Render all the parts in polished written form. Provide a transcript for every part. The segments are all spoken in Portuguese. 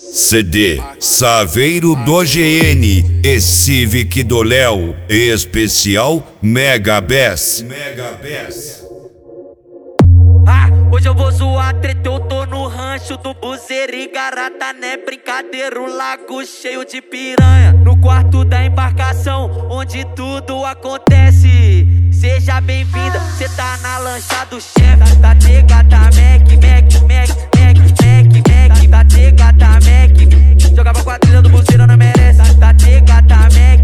CD Saveiro do GN e Civic do Léo, especial Mega Bass. Hoje eu vou zoar treta, eu tô no rancho do Buzeiro e Garata, né? Brincadeira, um lago cheio de piranha. No quarto da embarcação, onde tudo acontece. Seja bem-vinda, cê tá na lancha do chefe. Tá tegata, Mac, tá tegata, Mac. Joga pra quadrilha do Buzeiro, não merece. Tá tegata, Mac,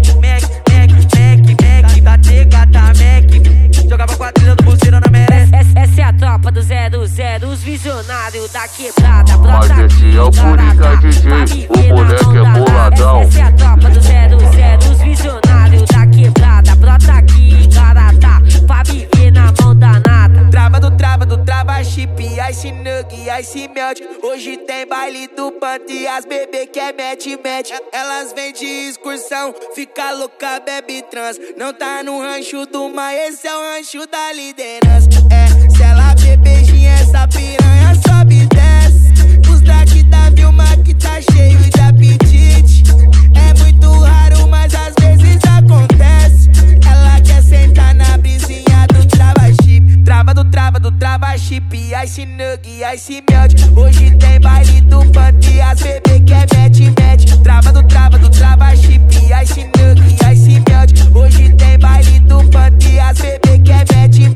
tá tegata, Mac. Joga pra quadrilha do Buzeiro, não merece. Essa é a tropa do 00, os visionários da quebrada. Mas esse é o Purica DJ, o moleque é boladão. Essa é a tropa do 00, os visionários da quebrada. Brota aqui em Garatá, pra viver na mão da nata. Trava do trava chip, ice nug, ice melt. Hoje tem baile do panto e as bebê quer mete. Elas vêm de excursão, fica louca, bebe trans. Não tá no rancho do mar, esse é o rancho da liderança. Se ela beijinha, essa piranha sobe e desce. Os daqui da Vilma que tá cheio de apetite. É muito raro, mas às vezes acontece. Ela quer sentar na brisinha do trava chip. Trava do trava chip, ice nug, ice melt. Hoje tem baile do panto e as bebê quer mete. Trava do trava chip, ice nug, ice melt. Hoje tem baile do panto e as bebê quer mete.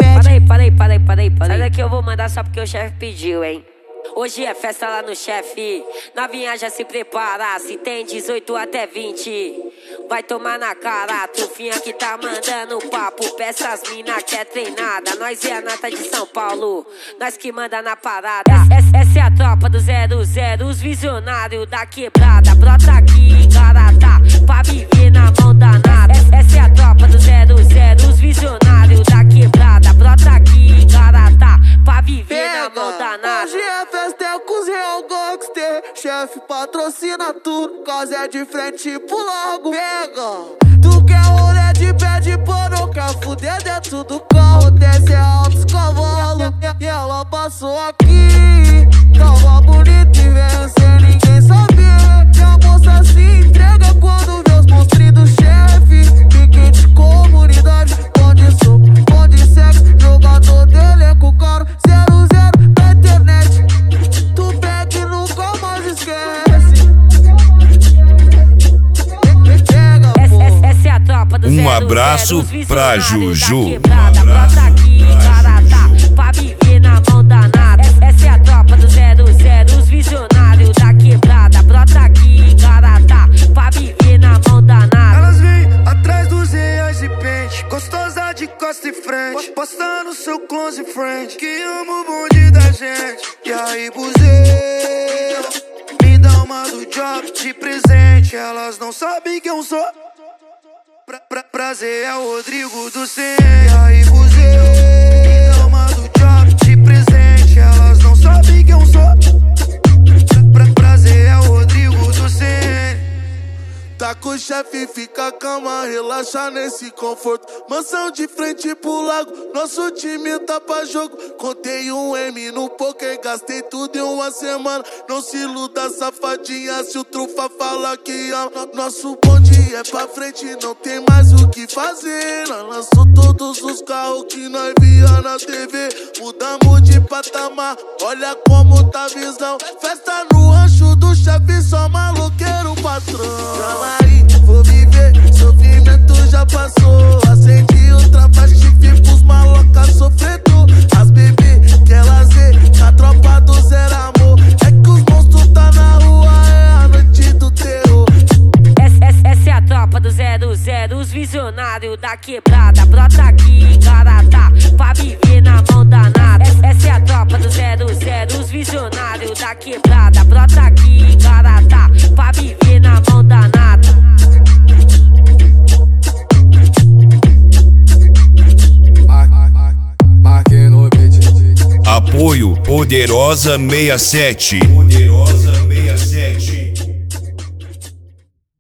Parei. Sai daqui, eu vou mandar só porque o chefe pediu, hein? Hoje é festa lá no chefe, novinha já se prepara. Se tem 18 até 20, vai tomar na cara. Trufinha que tá mandando papo, peça as mina que é treinada. Nós é a nata de São Paulo, nós que manda na parada. Essa é a tropa do 00, os visionários da quebrada. Brota aqui em Garatá, pra viver na mão da nata. Essa é a tropa do 00, os visionários da quebrada. Brota aqui em Garatá, pra viver na mão da nata. Hoje é festa, é com os real gangster. Chefe patrocina tudo, cause é de frente pro logo. Pega, tu quer rolê de pé de pano, quer fuder dentro do carro. Desce altos cavalos, e ela passou aqui. Tava bonita e veio sem ninguém saber. E a moça se entrega quando vê os monstros do chefe. Pique de comunidade, pode som, pode sexo. Jogador dele é com caro, 00 da internet. Tu pega e nunca mais esquece. Essa é a tropa do 00, abraço pra Juju. Brota aqui em Garatá, pra viver na mão da nata. Essa é a tropa do 00, os visionários da quebrada. Brota aqui em Garatá, pra viver na mão da nata. Elas vêm atrás dos reais de pente, gostosa de costa e frente, postando seu close friend, que ama o bonde da gente. E aí, buzeiro, me dá uma do job de presente. Elas não sabem quem eu sou. Prazer é o Rodrigo do Cem. E aí, buzeiro, me dá uma do job de presente. Elas não sabem quem eu sou. Prazer é o Rodrigo do Cem. Tá com o chefe, fica a cama, relaxa nesse conforto. Mansão de frente pro lago, nosso time tá pra jogo. Contei um M no poker, gastei tudo em uma semana. Não se iluda, safadinha, se o trufa fala que ama. Nosso bonde é pra frente, não tem mais o que fazer. Nós lançou todos os carros que nós via na TV. Mudamos de patamar, olha como tá a visão. Festa no rancho do chefe, só maloqueiro patrão. Aí, vou viver, sofrimento já passou. Acendi o trava chip pros maloca sofredor. As bebê quer lazer, a tropa do 0 amor. É que os monstros tá na rua, é a noite do terror. Essa é a tropa do 00, os visionários da quebrada. Brota aqui em Garatá, pra viver na mão da nata. Essa é a tropa do 00, os visionários da quebrada. Brota aqui em Garatá, pra viver na mão da nata. Apoio Poderosa 67.